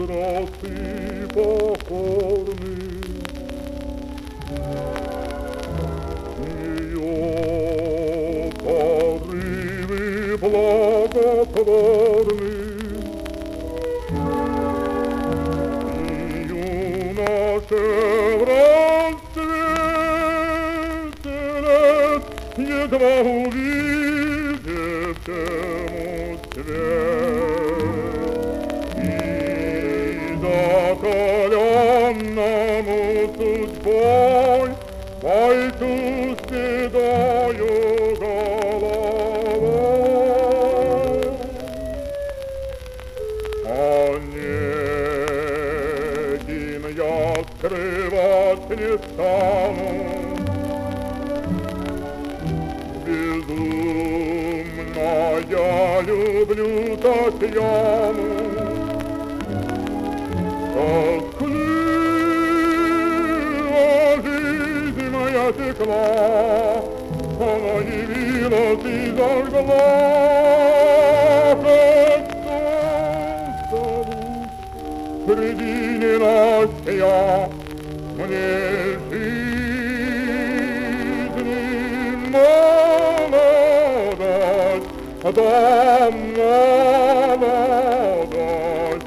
красы покорны. Ее порывы благотворны, юноше в расцвете лет едва увидевшему свет и закаленному судьбой пойду с седою головой. Онегин я скрывать не стану, безумно я люблю Татьяну. Тоскливо жизнь моя текла, она явилась и зажгла, как солнце среди ненастья мне жизни молодость, да молодость